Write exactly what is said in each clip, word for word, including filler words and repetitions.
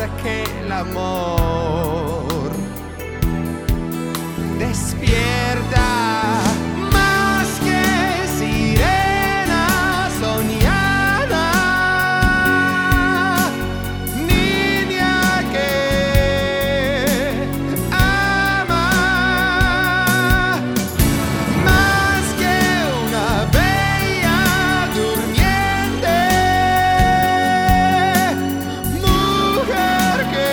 que el amor. Despierta más que sirena soñada, niña que ama, más que una bella durmiente, mujer que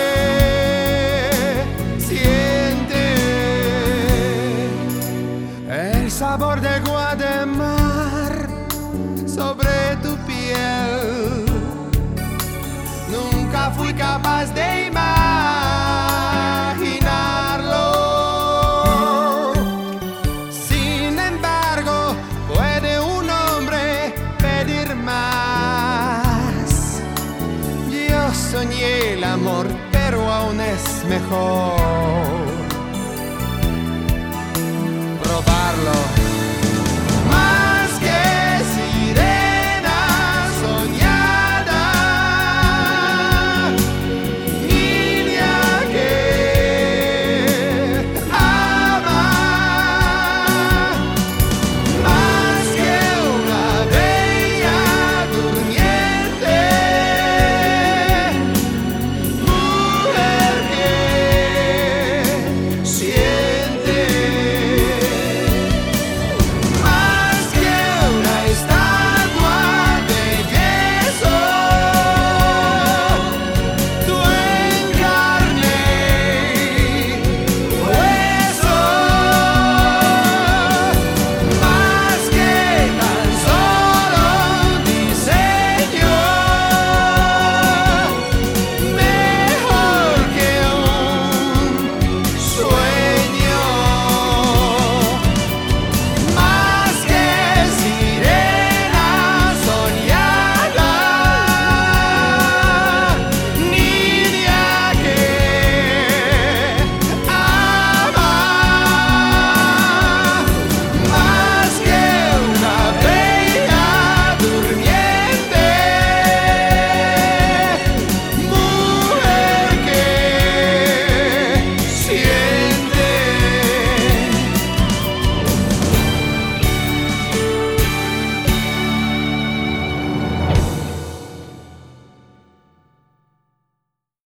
siente el sabor de Guademar sobre tu piel. Nunca fui capaz de imaginarlo. Sin embargo, puede un hombre pedir más. Yo soñé el amor, pero aún es mejor